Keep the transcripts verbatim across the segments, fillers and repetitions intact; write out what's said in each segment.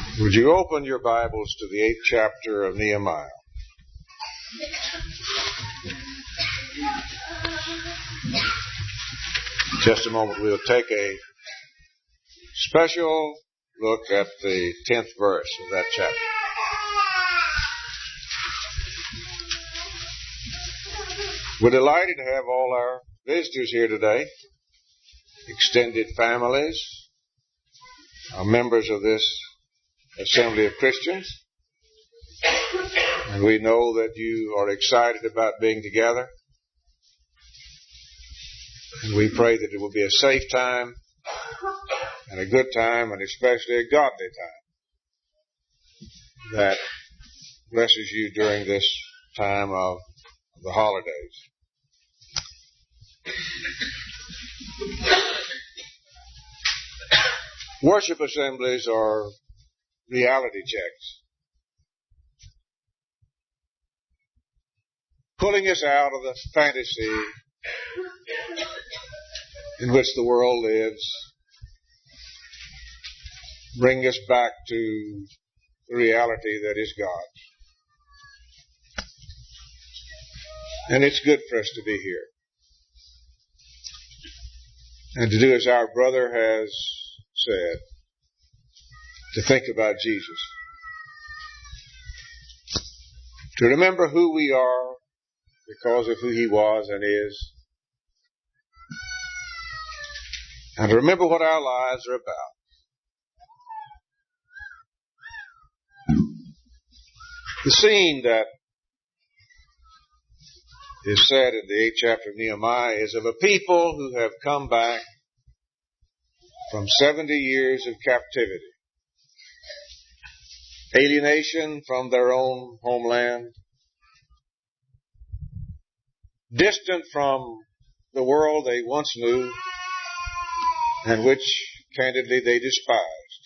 Would you open your Bibles to the eighth chapter of Nehemiah? In just a moment we'll take a special look at the tenth verse of that chapter. We're delighted to have all our visitors here today, extended families, our members of this Assembly of Christians, and we know that you are excited about being together, and we pray that it will be a safe time and a good time, and especially a godly time that blesses you during this time of the holidays. Worship assemblies are reality checks, pulling us out of the fantasy in which the world lives, bring us back to the reality that is God. And it's good for us to be here and to do as our brother has said, to think about Jesus, to remember who we are because of who He was and is, and to remember what our lives are about. The scene that is said in the eighth chapter of Nehemiah is of a people who have come back from seventy years of captivity. Alienation from their own homeland, distant from the world they once knew and which, candidly, they despised.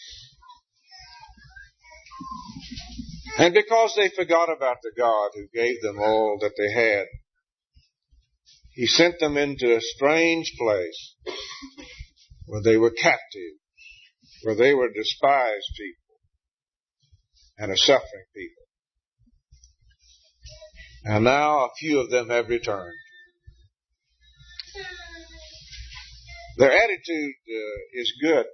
And because they forgot about the God who gave them all that they had, He sent them into a strange place where they were captives, where they were despised people and a suffering people. And now a few of them have returned. Their attitude uh, is good.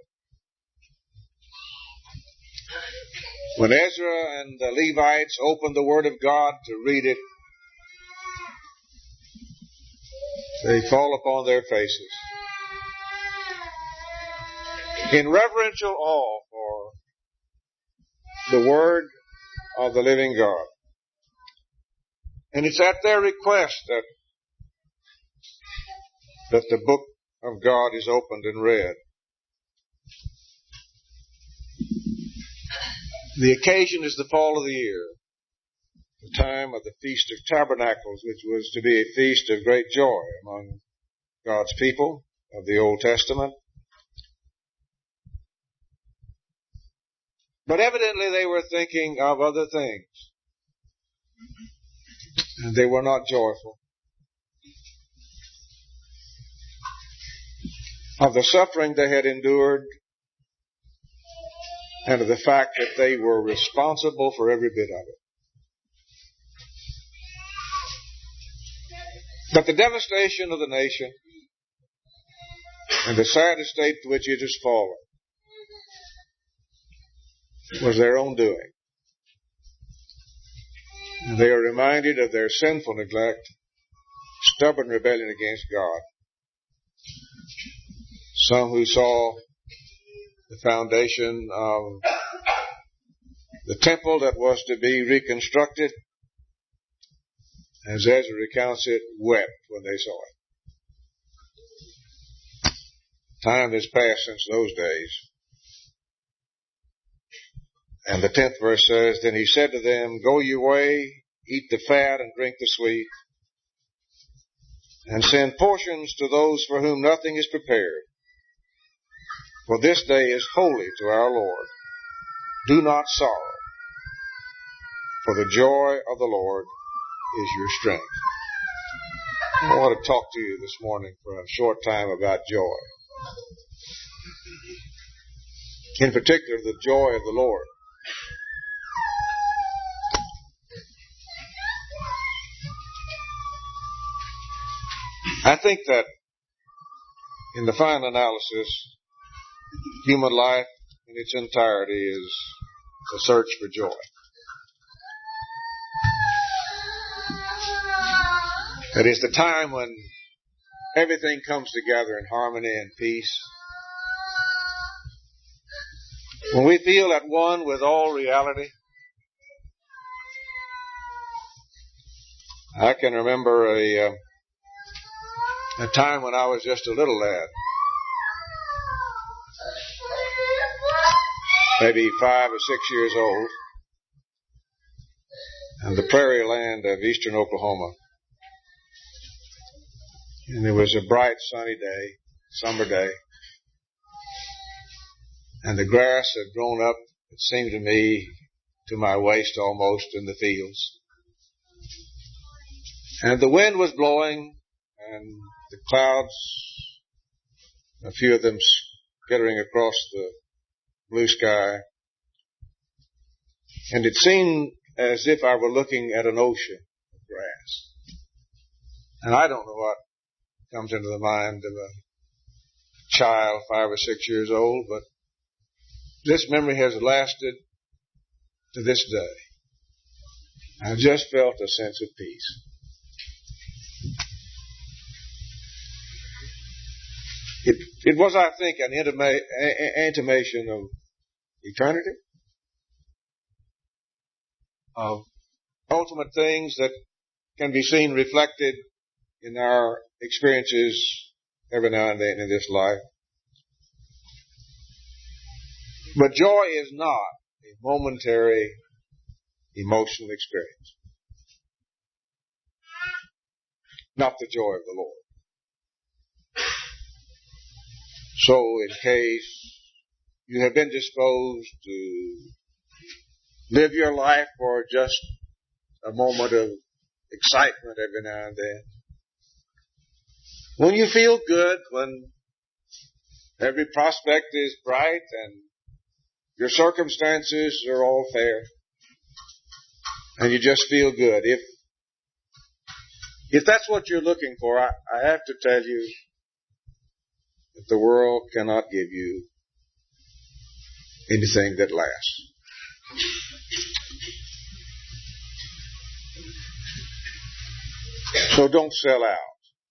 When Ezra and the Levites opened the Word of God to read it, they fall upon their faces in reverential awe for the Word of the living God. And it's at their request that that the book of God is opened and read. The occasion is the fall of the year, the time of the Feast of Tabernacles, which was to be a feast of great joy among God's people of the Old Testament. But evidently they were thinking of other things, and they were not joyful. Of the suffering they had endured, and of the fact that they were responsible for every bit of it. But the devastation of the nation and the sad state to which it has fallen was their own doing. And they are reminded of their sinful neglect, stubborn rebellion against God. Some who saw the foundation of the temple that was to be reconstructed, as Ezra recounts it, wept when they saw it. Time has passed since those days. And the tenth verse says, Then he said to them, Go your way, eat the fat and drink the sweet, and send portions to those for whom nothing is prepared. For this day is holy to our Lord. Do not sorrow, for the joy of the Lord is your strength. I want to talk to you this morning for a short time about joy. In particular, the joy of the Lord. I think that in the final analysis, human life in its entirety is a search for joy. It is the time when everything comes together in harmony and peace. When we feel at one with all reality. I can remember a, uh, a time when I was just a little lad. Maybe five or six years old. And the prairie land of eastern Oklahoma. And it was a bright sunny day, summer day. And the grass had grown up, it seemed to me, to my waist almost in the fields. And the wind was blowing, and the clouds, a few of them skittering across the blue sky. And it seemed as if I were looking at an ocean of grass. And I don't know what comes into the mind of a child five or six years old, but this memory has lasted to this day. I've just felt a sense of peace. It, it was, I think, an intima- a- intimation of eternity, of ultimate things that can be seen reflected in our experiences every now and then in this life. But joy is not a momentary emotional experience. Not the joy of the Lord. So in case you have been disposed to live your life for just a moment of excitement every now and then, when you feel good, when every prospect is bright and your circumstances are all fair, and you just feel good, if if that's what you're looking for, I, I have to tell you that the world cannot give you anything that lasts. So don't sell out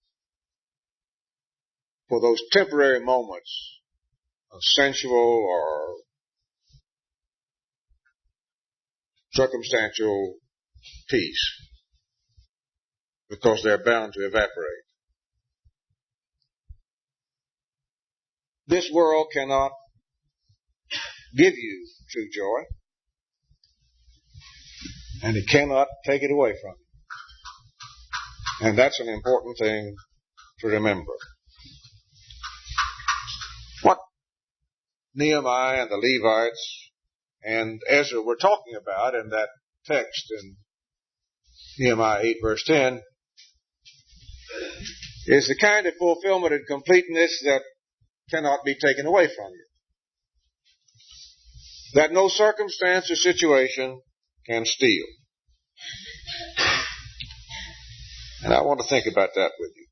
for those temporary moments of sensual or circumstantial peace, because they're bound to evaporate. This world cannot give you true joy, and it cannot take it away from you. And that's an important thing to remember. What Nehemiah and the Levites and Ezra were talking about in that text in Nehemiah eight verse ten is the kind of fulfillment and completeness that cannot be taken away from you. That no circumstance or situation can steal. And I want to think about that with you.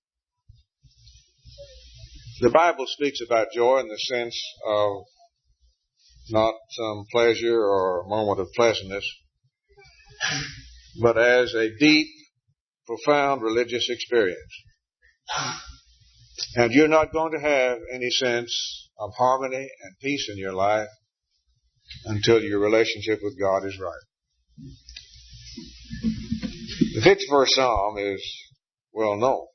The Bible speaks about joy in the sense of not some pleasure or a moment of pleasantness, but as a deep, profound religious experience. And you're not going to have any sense of harmony and peace in your life until your relationship with God is right. The fifth verse Psalm is well known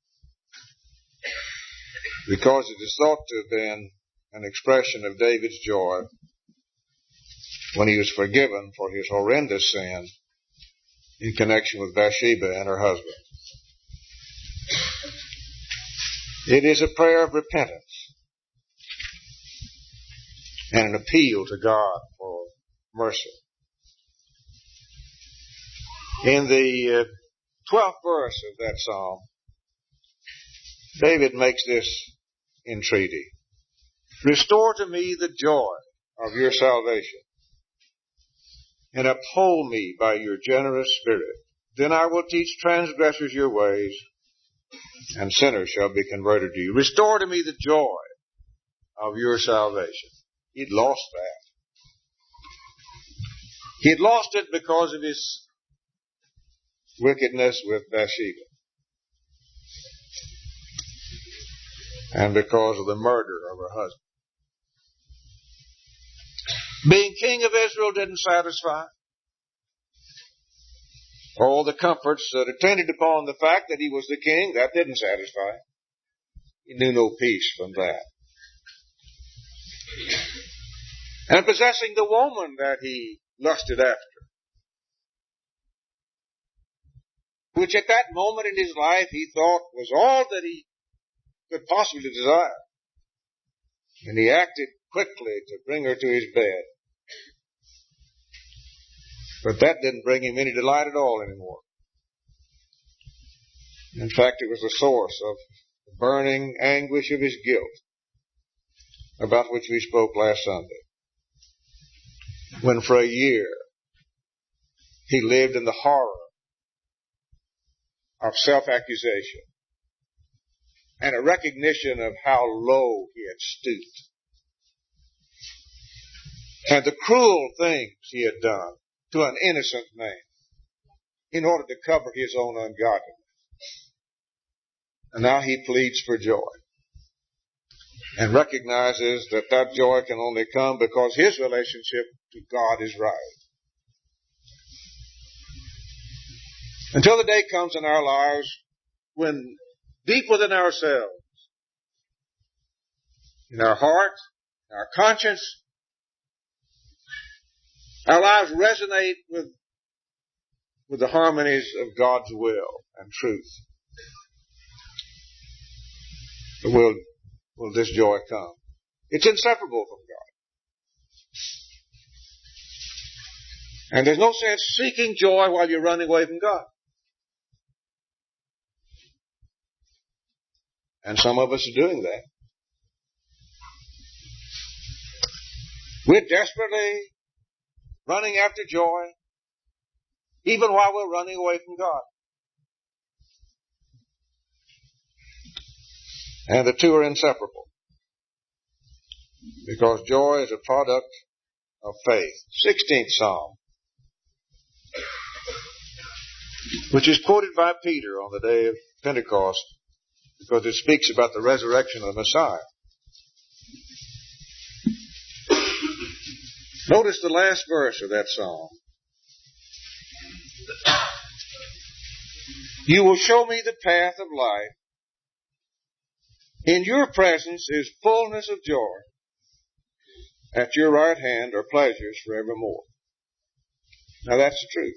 because it is thought to have been an expression of David's joy when he was forgiven for his horrendous sin in connection with Bathsheba and her husband. It is a prayer of repentance and an appeal to God for mercy. In the uh, twelfth verse of that psalm, David makes this entreaty. Restore to me the joy of your salvation and uphold me by your generous spirit. Then I will teach transgressors your ways, and sinners shall be converted to you. Restore to me the joy of your salvation. He'd lost that. He'd lost it because of his wickedness with Bathsheba, and because of the murder of her husband. Being king of Israel didn't satisfy. All the comforts that attended upon the fact that he was the king, that didn't satisfy. He knew no peace from that. And possessing the woman that he lusted after, which at that moment in his life he thought was all that he could possibly desire. And he acted quickly to bring her to his bed. But that didn't bring him any delight at all anymore. In fact, it was the source of the burning anguish of his guilt, about which we spoke last Sunday, when for a year he lived in the horror of self-accusation and a recognition of how low he had stooped and the cruel things he had done to an innocent man in order to cover his own ungodliness. And now he pleads for joy and recognizes that that joy can only come because his relationship to God is right. Until the day comes in our lives when deep within ourselves, in our heart, in our conscience, our lives resonate with, with the harmonies of God's will and truth. Will, will this joy come? It's inseparable from God. And there's no sense seeking joy while you're running away from God. And some of us are doing that. We're desperately running after joy, even while we're running away from God. And the two are inseparable, because joy is a product of faith. sixteenth Psalm, which is quoted by Peter on the day of Pentecost, because it speaks about the resurrection of the Messiah. Notice the last verse of that psalm. You will show me the path of life. In your presence is fullness of joy. At your right hand are pleasures forevermore. Now that's the truth.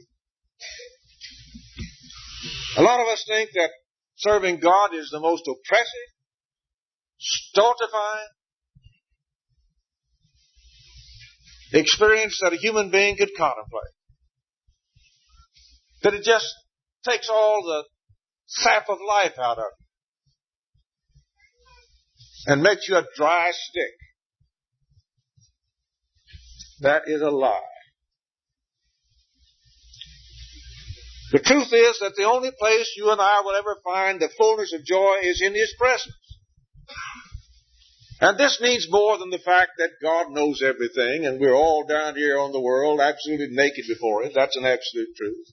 A lot of us think that serving God is the most oppressive, stultifying experience that a human being could contemplate. That it just takes all the sap of life out of you and makes you a dry stick. That is a lie. The truth is that the only place you and I will ever find the fullness of joy is in His presence. And this means more than the fact that God knows everything and we're all down here on the world absolutely naked before Him. That's an absolute truth.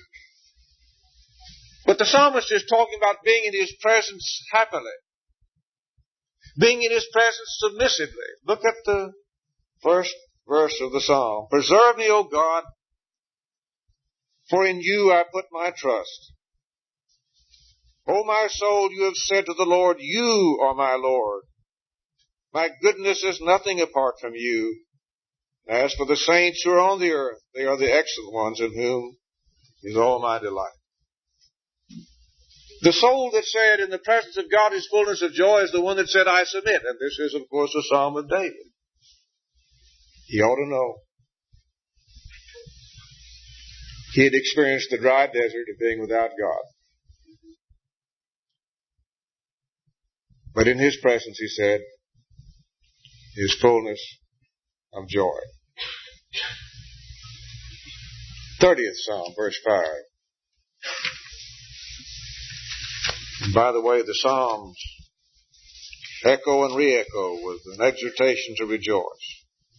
But the psalmist is talking about being in His presence happily. Being in His presence submissively. Look at the first verse of the psalm. Preserve me, O God, for in you I put my trust. O my soul, you have said to the Lord, you are my Lord. My goodness is nothing apart from you. As for the saints who are on the earth, they are the excellent ones in whom is all my delight. The soul that said, in the presence of God is fullness of joy, is the one that said, I submit. And this is, of course, the Psalm of David. He ought to know. He had experienced the dry desert of being without God. But in His presence, he said, is fullness of joy. thirtieth Psalm, verse five. And by the way, the Psalms echo and re-echo with an exhortation to rejoice.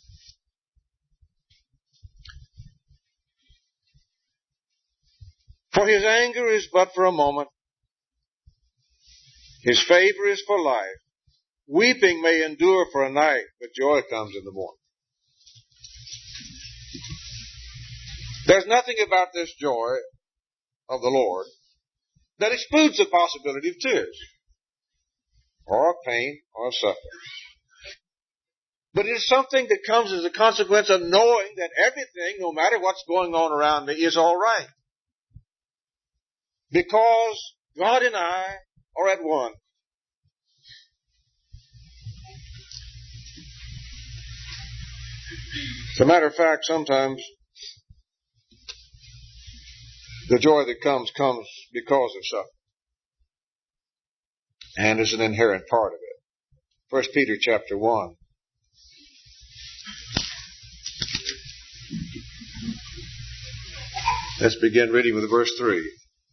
For his anger is but for a moment. His favor is for life. Weeping may endure for a night, but joy comes in the morning. There's nothing about this joy of the Lord that excludes the possibility of tears, or pain, or suffering. But it is something that comes as a consequence of knowing that everything, no matter what's going on around me, is all right. Because God and I are at one. As a matter of fact, sometimes the joy that comes, comes because of suffering. And is an inherent part of it. First Peter chapter one. Let's begin reading with verse three.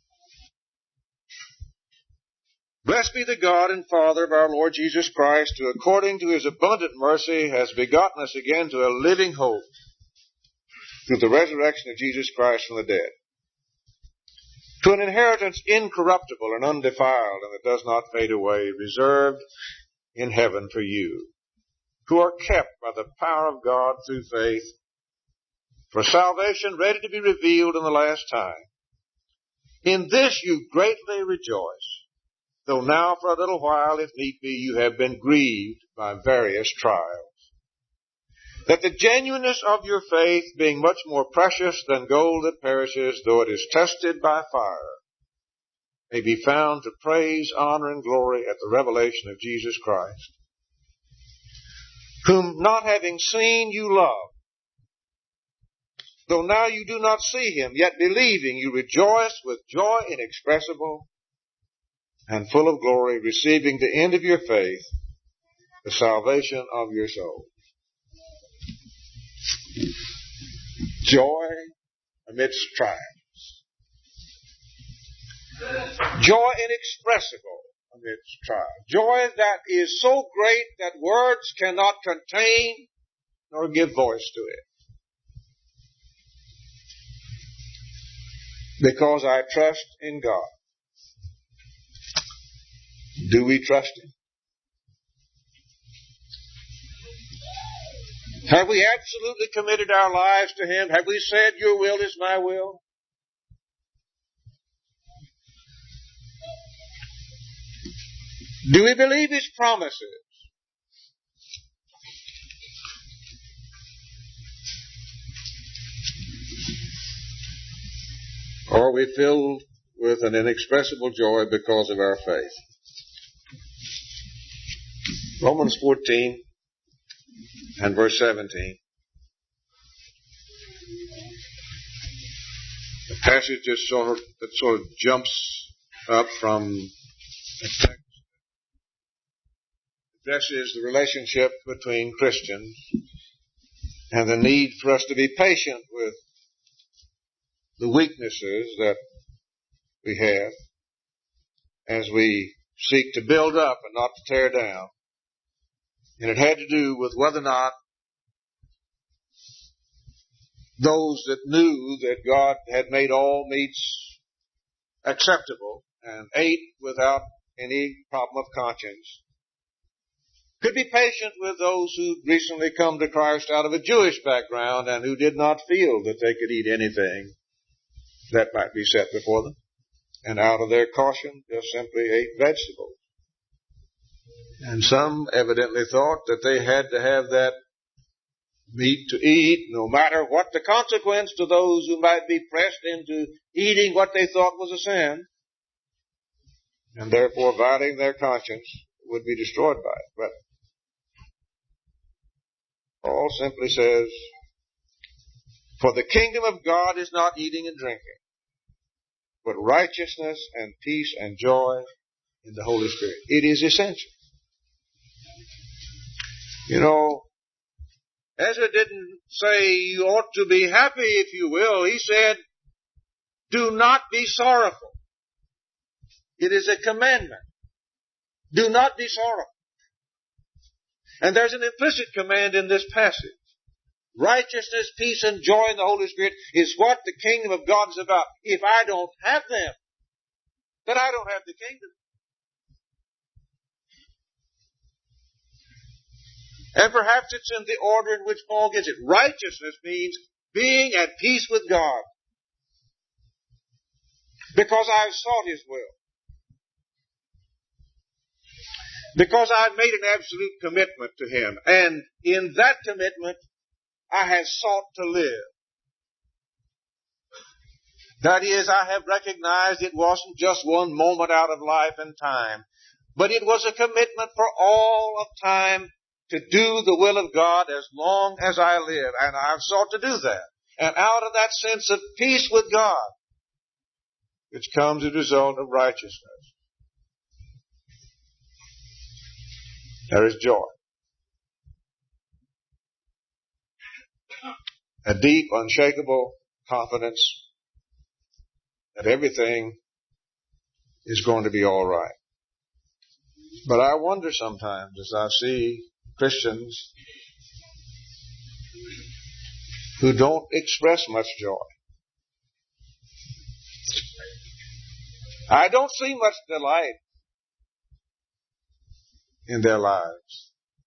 Blessed be the God and Father of our Lord Jesus Christ, who according to his abundant mercy has begotten us again to a living hope through the resurrection of Jesus Christ from the dead, to an inheritance incorruptible and undefiled and that does not fade away, reserved in heaven for you, who are kept by the power of God through faith, for salvation ready to be revealed in the last time. In this you greatly rejoice, though now for a little while, if need be, you have been grieved by various trials, that the genuineness of your faith, being much more precious than gold that perishes, though it is tested by fire, may be found to praise, honor, and glory at the revelation of Jesus Christ, whom not having seen you love, though now you do not see him, yet believing you rejoice with joy inexpressible and full of glory, receiving the end of your faith, the salvation of your soul. Joy amidst trials. Joy inexpressible amidst trials. Joy that is so great that words cannot contain nor give voice to it. Because I trust in God. Do we trust him? Have we absolutely committed our lives to him? Have we said, your will is my will? Do we believe his promises? Or are we filled with an inexpressible joy because of our faith? Romans fourteen and verse seventeen. The passage just sort of, that sort of jumps up from the text. Addresses the relationship between Christians and the need for us to be patient with the weaknesses that we have as we seek to build up and not to tear down. And it had to do with whether or not those that knew that God had made all meats acceptable and ate without any problem of conscience could be patient with those who recently come to Christ out of a Jewish background and who did not feel that they could eat anything that might be set before them, and out of their caution just simply ate vegetables. And some evidently thought that they had to have that meat to eat, no matter what the consequence to those who might be pressed into eating what they thought was a sin, and therefore violating their conscience would be destroyed by it. But Paul simply says, for the kingdom of God is not eating and drinking, but righteousness and peace and joy in the Holy Spirit. It is essential. You know, Ezra didn't say you ought to be happy, if you will. He said, do not be sorrowful. It is a commandment. Do not be sorrowful. And there's an implicit command in this passage. Righteousness, peace, and joy in the Holy Spirit is what the kingdom of God is about. If I don't have them, then I don't have the kingdom. And perhaps it's in the order in which Paul gives it. Righteousness means being at peace with God, because I've sought His will. Because I've made an absolute commitment to Him. And in that commitment, I have sought to live. That is, I have recognized it wasn't just one moment out of life and time, but it was a commitment for all of time to do the will of God as long as I live. And I've sought to do that. And out of that sense of peace with God, which comes as a result of righteousness, there is joy. A deep, unshakable confidence that everything is going to be all right. But I wonder sometimes as I see Christians who don't express much joy. I don't see much delight in their lives.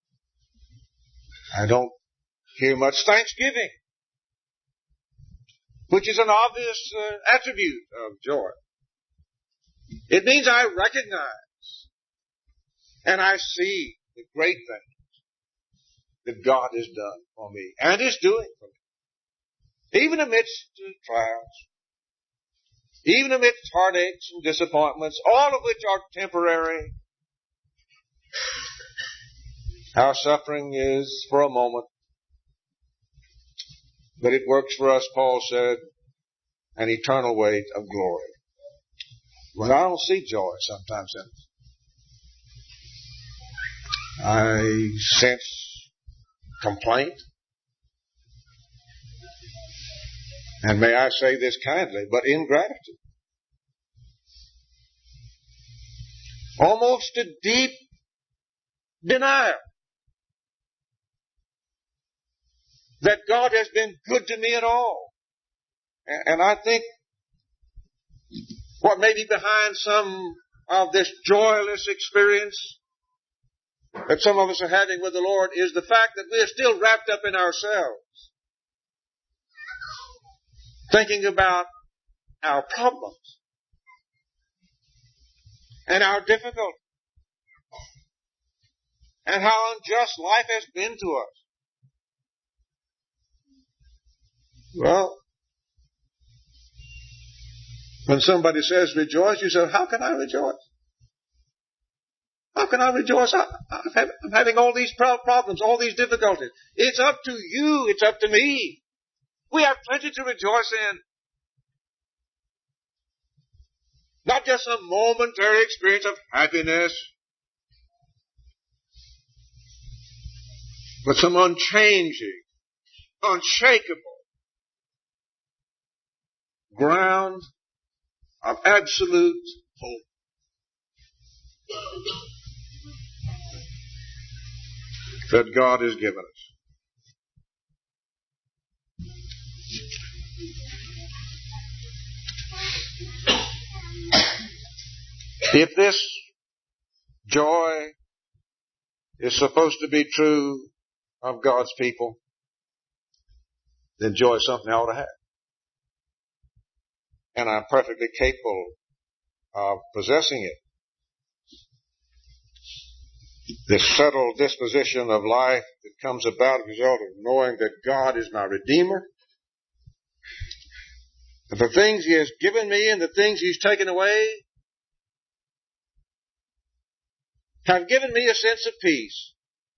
I don't hear much thanksgiving, which is an obvious uh, attribute of joy. It means I recognize and I see the great things that God has done for me and is doing for me. Even amidst uh, trials, even amidst heartaches and disappointments, all of which are temporary. Our suffering is for a moment, but it works for us, Paul said, an eternal weight of glory. Well, I don't see joy sometimes in it. I sense complaint. And may I say this kindly, but ingratitude. Almost a deep denial that God has been good to me at all. And I think what may be behind some of this joyless experience that some of us are having with the Lord is the fact that we are still wrapped up in ourselves, thinking about our problems and our difficulties and how unjust life has been to us. Well, when somebody says rejoice, you say, how can I rejoice? How can I rejoice? I, I'm having all these problems, all these difficulties. It's up to you. It's up to me. We have plenty to rejoice in. Not just some momentary experience of happiness, but some unchanging, unshakable ground of absolute hope. That God has given us. If this joy is supposed to be true of God's people, then joy is something I ought to have. And I'm perfectly capable of possessing it. This settled disposition of life that comes about as a result of knowing that God is my Redeemer, that the things He has given me and the things He's taken away have given me a sense of peace.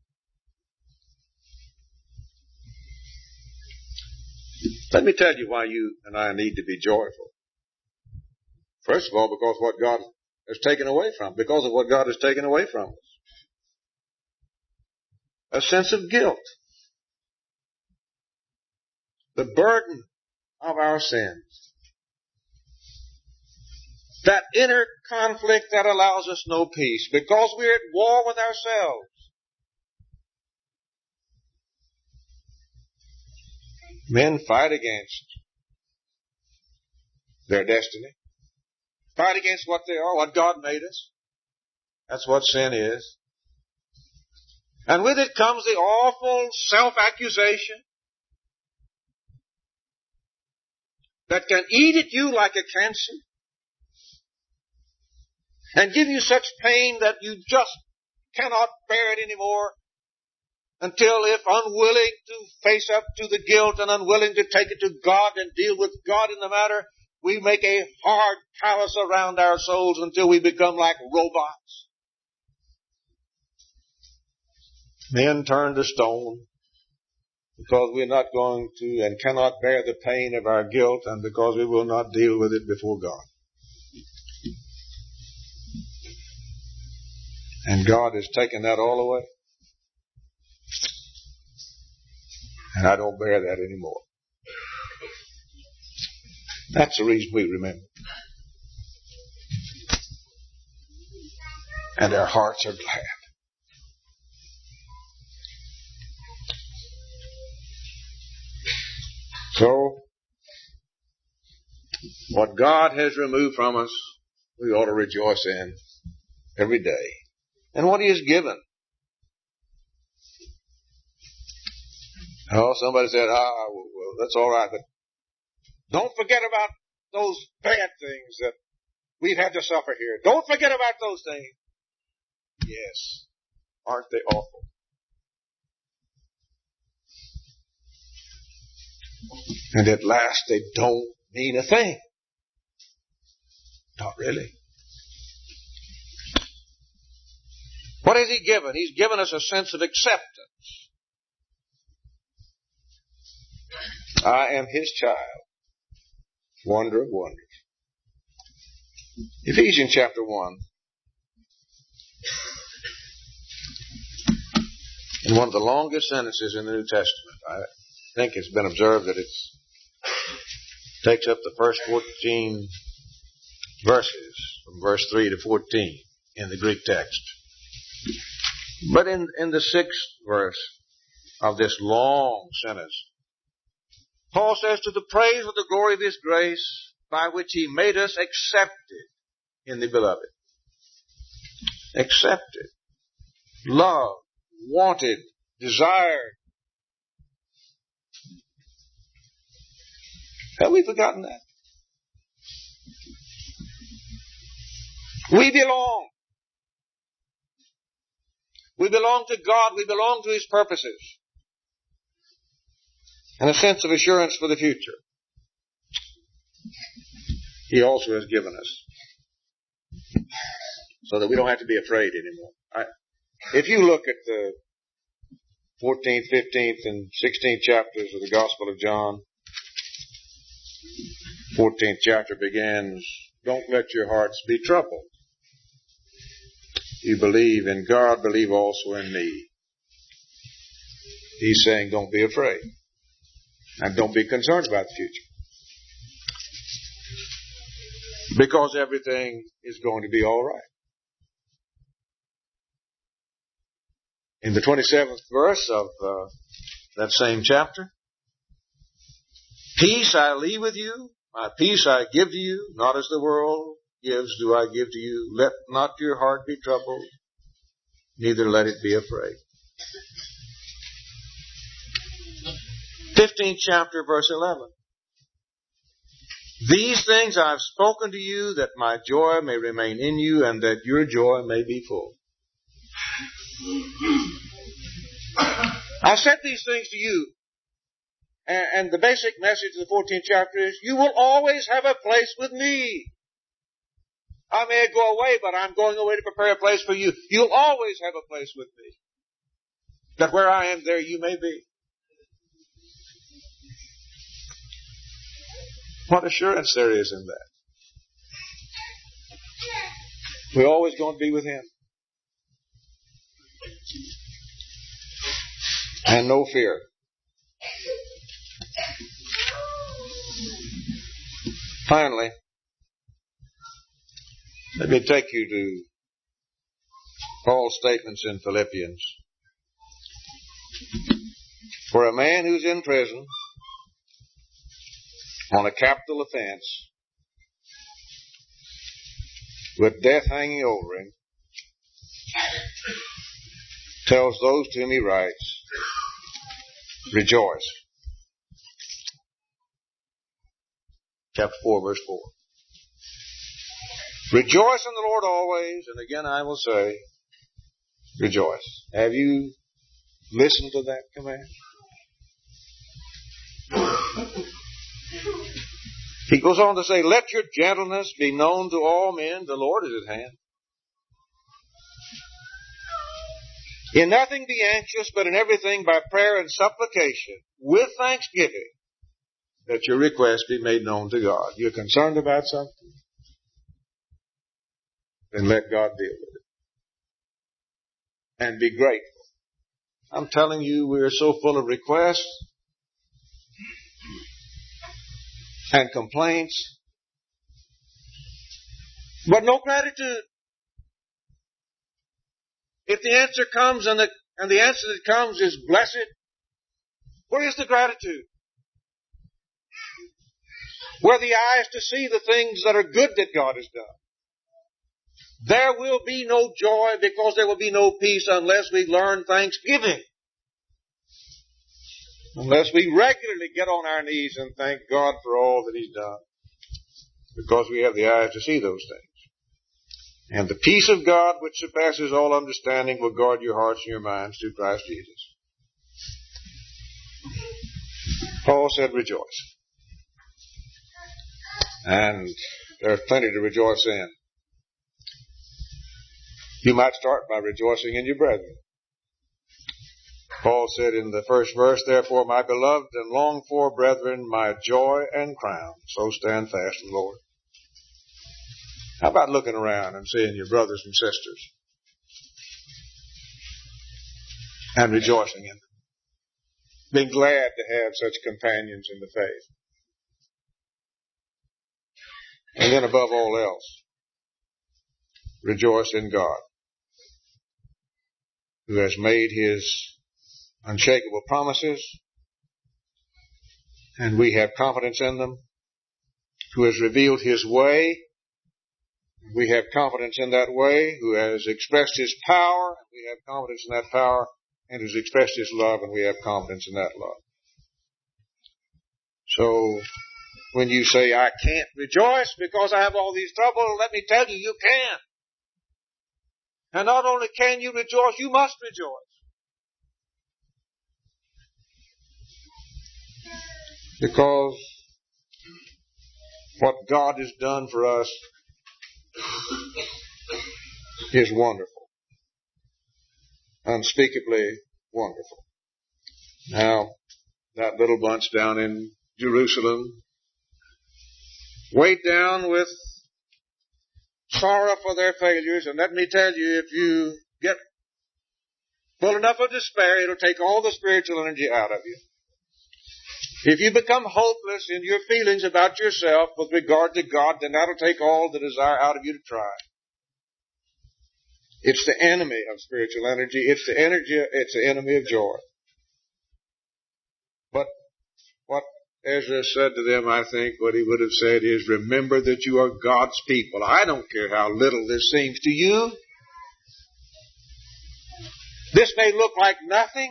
Let me tell you why you and I need to be joyful. First of all, because what God has taken away from, because of what God has taken away from us. A sense of guilt. the burden of our sins. That inner conflict that allows us no peace because we're at war with ourselves. Men fight against their destiny. Fight against what they are, what God made us. That's what sin is. And with it comes the awful self-accusation that can eat at you like a cancer and give you such pain that you just cannot bear it anymore until, if unwilling to face up to the guilt and unwilling to take it to God and deal with God in the matter, we make a hard callus around our souls until we become like robots. Men turn to stone because we're not going to and cannot bear the pain of our guilt and because we will not deal with it before God. And God has taken that all away. And I don't bear that anymore. That's the reason we remember. And our hearts are glad. So, what God has removed from us, we ought to rejoice in every day. And what He has given. Oh, somebody said, ah, well, that's all right, but don't forget about those bad things that we've had to suffer here. Don't forget about those things. Yes. Aren't they awful? And at last they don't mean a thing. Not really. What has He given? He's given us a sense of acceptance. I am His child. Wonder of wonders. Ephesians chapter one. In one of the longest sentences in the New Testament. I think it's been observed that it takes up the first fourteen verses, from verse three to fourteen in the Greek text. But in, in the sixth verse of this long sentence, Paul says, to the praise of the glory of His grace, by which He made us accepted in the beloved. Accepted. Loved. Wanted. Desired. Have we forgotten that? We belong. We belong to God. We belong to His purposes. And a sense of assurance for the future. He also has given us. So that we don't have to be afraid anymore. I, if you look at the fourteenth, fifteenth, and sixteenth chapters of the Gospel of John, fourteenth chapter begins, don't let your hearts be troubled. You believe in God, believe also in me. He's saying don't be afraid. And don't be concerned about the future. Because everything is going to be all right. In the twenty-seventh verse of uh, that same chapter, peace I leave with you, my peace I give to you, not as the world gives do I give to you. Let not your heart be troubled, neither let it be afraid. fifteenth chapter, verse eleven. These things I've spoken to you, that my joy may remain in you, and that your joy may be full. I said these things to you, and, and the basic message of the fourteenth chapter is, you will always have a place with me. I may go away, but I'm going away to prepare a place for you. You'll always have a place with me. That where I am, there you may be. What assurance there is in that. We're always going to be with Him. And no fear. Finally, let me take you to Paul's statements in Philippians. For a man who's in prison on a capital offense with death hanging over him tells those to whom he writes, rejoice. Chapter four, verse four. Rejoice in the Lord always, and again I will say, rejoice. Have you listened to that command? He goes on to say, let your gentleness be known to all men. The Lord is at hand. In nothing be anxious, but in everything by prayer and supplication, with thanksgiving, that your request be made known to God. You're concerned about something? Then let God deal with it. And be grateful. I'm telling you, we are so full of requests and complaints, but no gratitude. If the answer comes and the, and the answer that comes is blessed, where is the gratitude? Where the eyes to see the things that are good that God has done. There will be no joy because there will be no peace unless we learn thanksgiving. Unless we regularly get on our knees and thank God for all that He's done. Because we have the eyes to see those things. And the peace of God, which surpasses all understanding, will guard your hearts and your minds through Christ Jesus. Paul said, rejoice. And there's plenty to rejoice in. You might start by rejoicing in your brethren. Paul said in the first verse, therefore, my beloved and longed for brethren, my joy and crown, so stand fast in the Lord. How about looking around and seeing your brothers and sisters and rejoicing in them? Being glad to have such companions in the faith. And then above all else, rejoice in God, who has made His unshakable promises, and we have confidence in them, who has revealed His way, we have confidence in that way, who has expressed His power, we have confidence in that power, and who's expressed His love, and we have confidence in that love. So, when you say, I can't rejoice because I have all these troubles, let me tell you, you can. And not only can you rejoice, you must rejoice. Because what God has done for us is wonderful. Unspeakably wonderful. Now, that little bunch down in Jerusalem, weighed down with sorrow for their failures, and let me tell you, if you get full enough of despair, it'll take all the spiritual energy out of you. If you become hopeless in your feelings about yourself with regard to God, then that'll take all the desire out of you to try. It's the enemy of spiritual energy. It's the energy, it's the enemy of joy. But what Ezra said to them, I think what he would have said is, remember that you are God's people. I don't care how little this seems to you. This may look like nothing.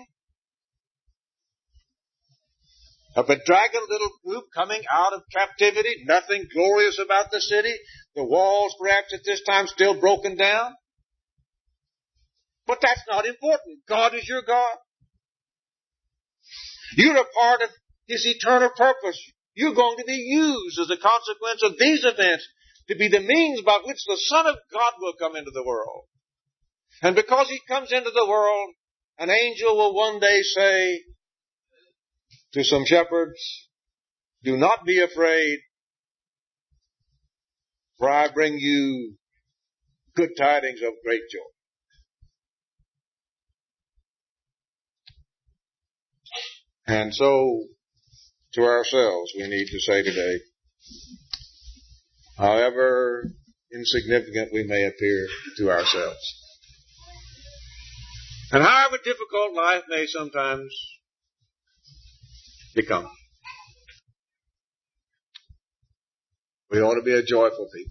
A bedraggled little group coming out of captivity, nothing glorious about the city. The walls perhaps at this time still broken down. But that's not important. God is your God. You're a part of His eternal purpose. You're going to be used as a consequence of these events to be the means by which the Son of God will come into the world. And because He comes into the world, an angel will one day say to some shepherds, do not be afraid, for I bring you good tidings of great joy. And so, to ourselves, we need to say today, however insignificant we may appear to ourselves. And however difficult life may sometimes become, we ought to be a joyful people.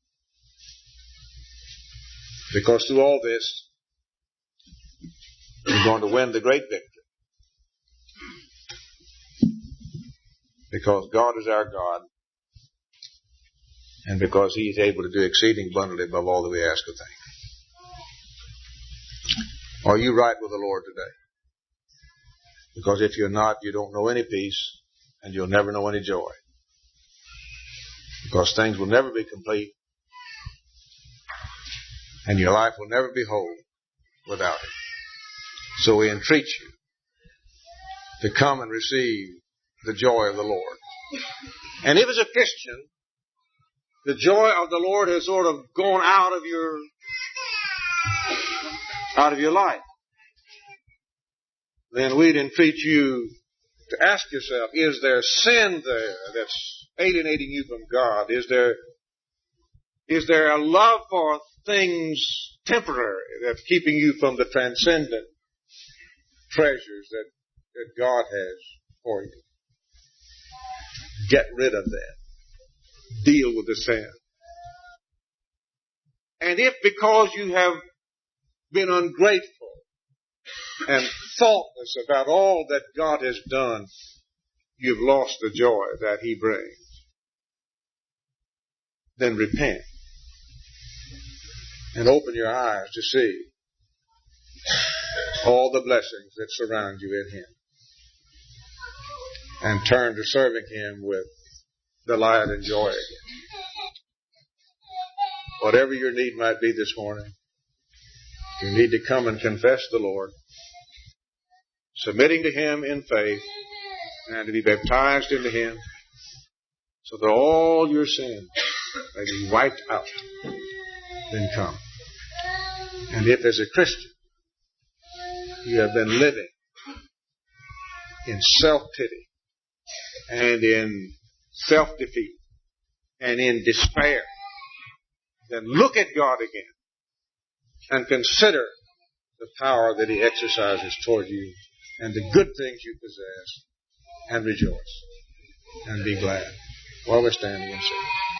Because through all this, we're going to win the great victory. Because God is our God, and because He is able to do exceeding abundantly above all that we ask or think. Are you right with the Lord today? Because if you're not, you don't know any peace, and you'll never know any joy. Because things will never be complete, and your life will never be whole without it. So we entreat you to come and receive the joy of the Lord. And if as a Christian, the joy of the Lord has sort of gone out of your out of your life, then we'd entreat you to ask yourself, is there sin there that's alienating you from God? Is there is there a love for things temporary that's keeping you from the transcendent treasures that, that God has for you? Get rid of that. Deal with the sin. And if because you have been ungrateful and thoughtless about all that God has done, you've lost the joy that He brings, then repent and open your eyes to see all the blessings that surround you in Him, and turn to serving Him with delight and joy again. Whatever your need might be this morning, you need to come and confess the Lord, submitting to Him in faith, and to be baptized into Him, so that all your sins may be wiped out. Then come. And if as a Christian you have been living in self-pity and in self-defeat and in despair, then look at God again and consider the power that He exercises toward you and the good things you possess, and rejoice and be glad while we're standing and singing.